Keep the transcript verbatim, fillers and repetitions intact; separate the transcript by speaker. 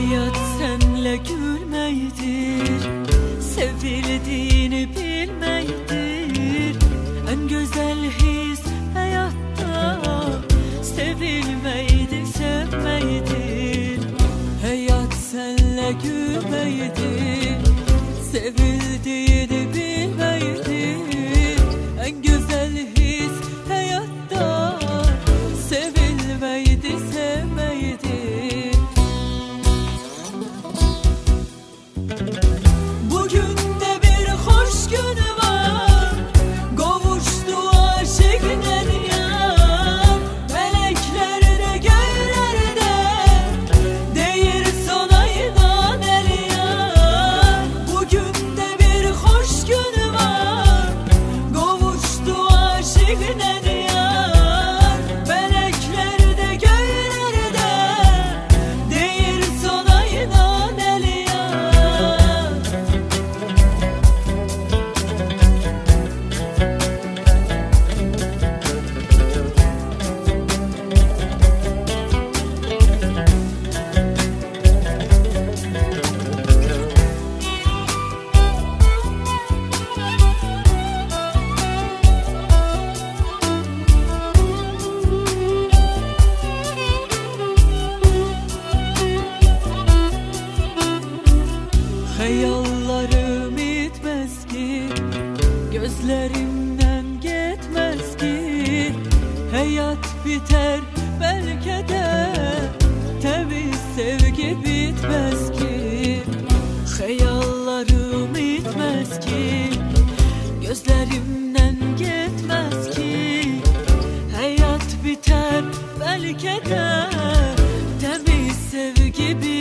Speaker 1: Hayat senle gülmeydir, sevildiğini bilmeydir. En güzel his hayatta sevilmeydi, sevmeydir. Hayat senle gülmeydir, sevildiğini bilmeydir. En güzel his hayatta sevilmeydi, sevmeydi. Bugün de bir hoş gün var, kavuştu aşıklar yar. Melekler de göklerde değir sana inan el yar. Bugün de bir hoş gün var, kavuştu aşıklar yar. Melekler de göklerde değir sana inan el yar. Hayallarım bitmez ki, gözlerimden gitmez ki. Hayat biter belki de, temiz sevgi bitmez ki. Hayallarım bitmez ki, gözlerimden gitmez ki. Hayat biter belki de, temiz sevgi bitmez ki.